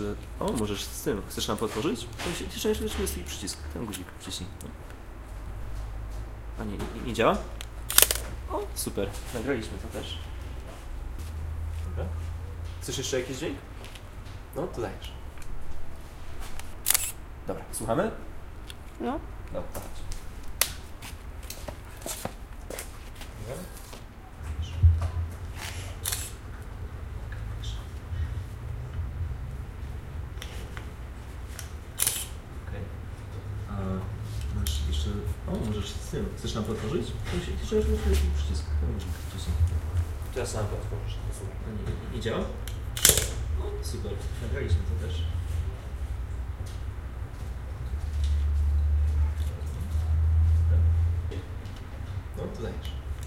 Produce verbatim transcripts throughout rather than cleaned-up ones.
jeszcze... O, możesz z tym. Chcesz nam otworzyć? To jeszcze jeszcze jest taki przycisk. Ten guzik wciśnij. No. A nie, nie, nie działa? O, super. Nagraliśmy to też. Dobra. Chcesz jeszcze jakiś dźwięk? No, to dajesz. Dobra, słuchamy? No. Dobra, chodź. Dobra. Okej. A masz jeszcze... O, możesz z tym. Chcesz nam otworzyć? To jeszcze jest taki przycisk. To ja sam to otworzysz. A nie, nie, nie działa? O, super. Nagraliśmy to też. No, to dajesz.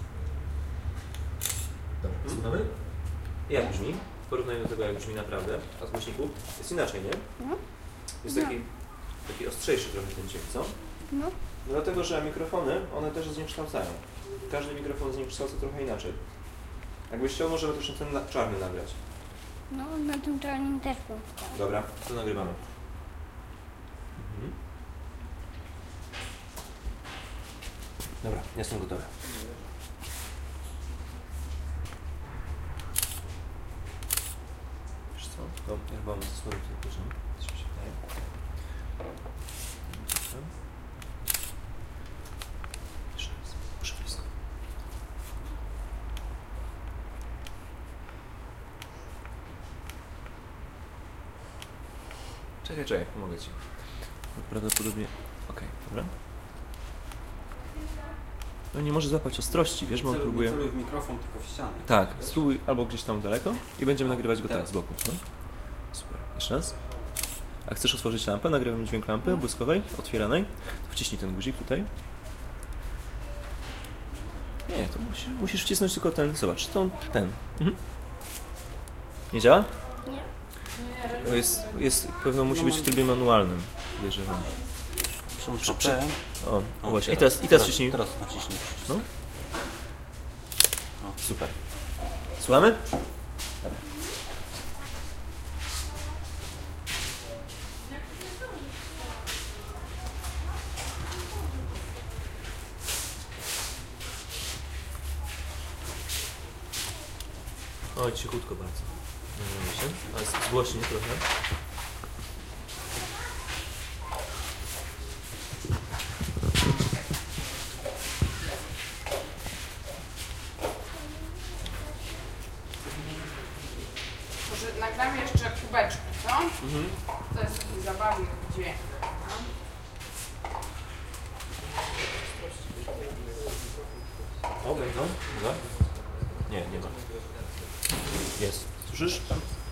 Dobra, hmm? Słuchamy? Jak brzmi? W porównaniu do tego, jak brzmi naprawdę, a z głośników jest inaczej, nie? No. Jest taki, taki ostrzejszy trochę ten dźwięk, co? No. Dlatego, że mikrofony, one też zniekształcają. Każdy mikrofon zniekształca trochę inaczej. Jakbyś chciał, możemy też ten na czarny nagrać. No, na tym czarnym też był. Dobra, to nagrywamy. Mhm. Dobra, jestem gotowy. Wiesz co? No, ja chyba mam ze słowem tylko, że coś mi się wydaje. Jeszcze raz, muszę blisko. Czekaj, czekaj, pomogę ci. Prawdopodobnie... Okej, okay, dobra. No nie może złapać ostrości, wiesz, bo on próbuje... Nie celuj w mikrofon, tylko w ścianę. Tak, spróbuj albo gdzieś tam daleko i będziemy nagrywać go tak, z boku. No? Super. Jeszcze raz. A chcesz otworzyć lampę? Nagrywamy dźwięk lampy błyskowej, otwieranej. To wciśnij ten guzik tutaj. Nie, to musisz, musisz wcisnąć tylko ten, zobacz, tą, ten. Mhm. Nie działa? Nie. To jest, jest, pewno musi być w trybie manualnym, wierzę wam. Przy, przy... O, o właśnie. I teraz, i teraz wciśnij. Teraz naciśnij. No. Super. Słuchamy? Dobra. O, cichutko bardzo. Nie się, ale zgłośnie trochę. Może nagramy jeszcze kubeczki, co? Mhm. To jest taki zabawny dźwięk. O, będą? Nie, nie ma. Jest. Słyszysz?